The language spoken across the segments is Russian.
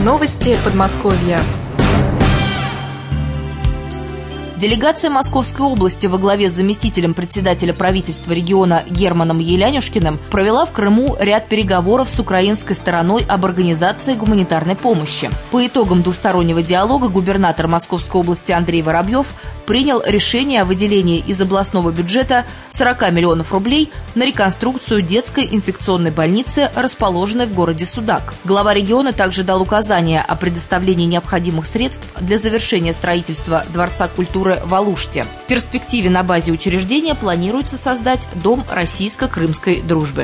Новости Подмосковья. Делегация Московской области во главе с заместителем председателя правительства региона Германом Елянюшкиным провела в Крыму ряд переговоров с украинской стороной об организации гуманитарной помощи. По итогам двустороннего диалога губернатор Московской области Андрей Воробьев принял решение о выделении из областного бюджета 40 миллионов рублей на реконструкцию детской инфекционной больницы, расположенной в городе Судак. Глава региона также дал указания о предоставлении необходимых средств для завершения строительства Дворца культуры в Алуште. В перспективе на базе учреждения планируется создать Дом российско-крымской дружбы.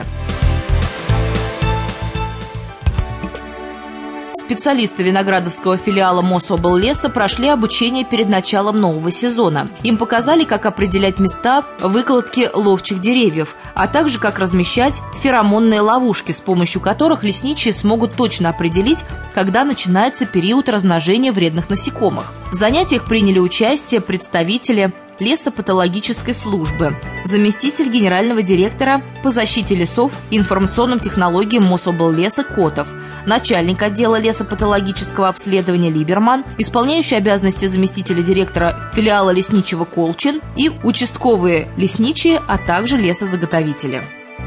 Специалисты Виноградовского филиала Мособллеса прошли обучение перед началом нового сезона. Им показали, как определять места выкладки ловчих деревьев, а также как размещать феромонные ловушки, с помощью которых лесничие смогут точно определить, когда начинается период размножения вредных насекомых. В занятиях приняли участие представители лесопатологической службы, заместитель генерального директора по защите лесов и информационным технологиям Мособллеса Котов, начальник отдела лесопатологического обследования Либерман, исполняющий обязанности заместителя директора филиала лесничего Колчин и участковые лесничие, а также лесозаготовители.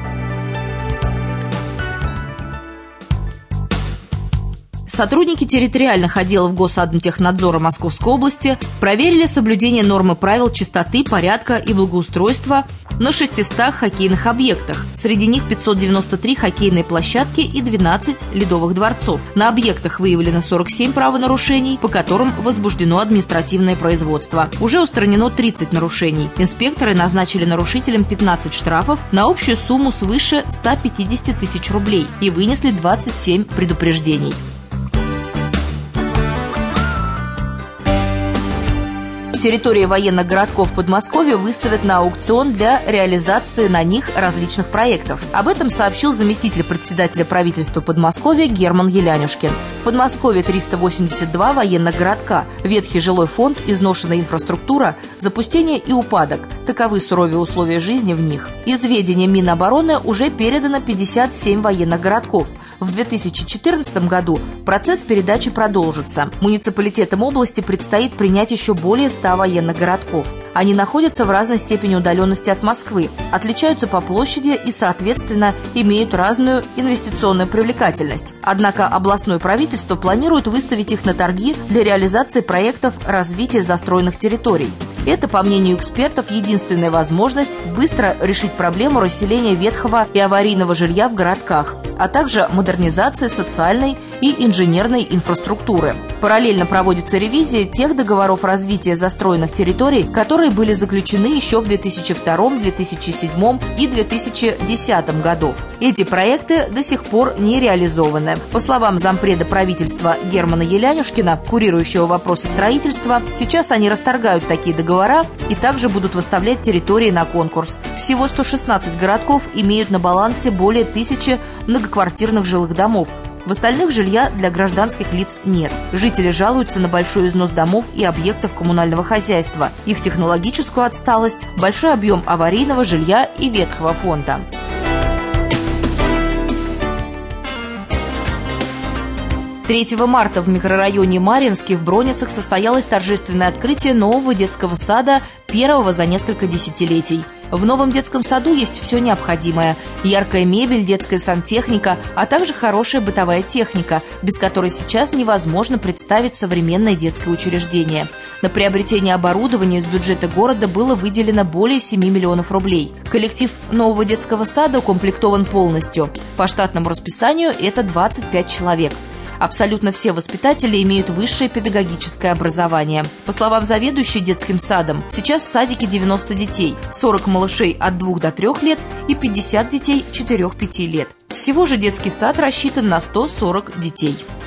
Сотрудники территориальных отделов Госадмтехнадзора Московской области проверили соблюдение нормы правил чистоты, порядка и благоустройства на 600 хоккейных объектах. Среди них 593 хоккейные площадки и 12 ледовых дворцов. На объектах выявлено 47 правонарушений, по которым возбуждено административное производство. Уже устранено 30 нарушений. Инспекторы назначили нарушителям 15 штрафов на общую сумму свыше 150 тысяч рублей и вынесли 27 предупреждений. Территории военных городков Подмосковья выставят на аукцион для реализации на них различных проектов. Об этом сообщил заместитель председателя правительства Подмосковья Герман Елянюшкин. В Подмосковье 382 военных городка, ветхий жилой фонд, изношенная инфраструктура, запустение и упадок. Таковы суровые условия жизни в них. Из ведения Минобороны уже передано 57 военных городков. В 2014 году процесс передачи продолжится. Муниципалитетам области предстоит принять еще более 100 военных городков. Они находятся в разной степени удаленности от Москвы, отличаются по площади и, соответственно, имеют разную инвестиционную привлекательность. Однако областное правительство планирует выставить их на торги для реализации проектов развития застроенных территорий. Это, по мнению экспертов, единственная возможность быстро решить проблему расселения ветхого и аварийного жилья в городках, а также модернизации социальной и инженерной инфраструктуры. Параллельно проводится ревизия тех договоров развития застроенных территорий, которые были заключены еще в 2002, 2007 и 2010 годов. Эти проекты до сих пор не реализованы. По словам зампреда правительства Германа Елянюшкина, курирующего вопросы строительства, сейчас они расторгают такие договора и также будут выставлять территории на конкурс. Всего 116 городков имеют на балансе более 1000 многоквартирных жилых домов. В остальных жилья для гражданских лиц нет. Жители жалуются на большой износ домов и объектов коммунального хозяйства, их технологическую отсталость, большой объем аварийного жилья и ветхого фонда. «3 марта в микрорайоне Марьинский в Броницах состоялось торжественное открытие нового детского сада, первого за несколько десятилетий. В новом детском саду есть все необходимое – яркая мебель, детская сантехника, а также хорошая бытовая техника, без которой сейчас невозможно представить современное детское учреждение. На приобретение оборудования из бюджета города было выделено более 7 миллионов рублей. Коллектив нового детского сада укомплектован полностью. По штатному расписанию это 25 человек. Абсолютно все воспитатели имеют высшее педагогическое образование. По словам заведующей детским садом, сейчас в садике 90 детей, 40 малышей от 2 до 3 лет и 50 детей 4-5 лет. Всего же детский сад рассчитан на 140 детей.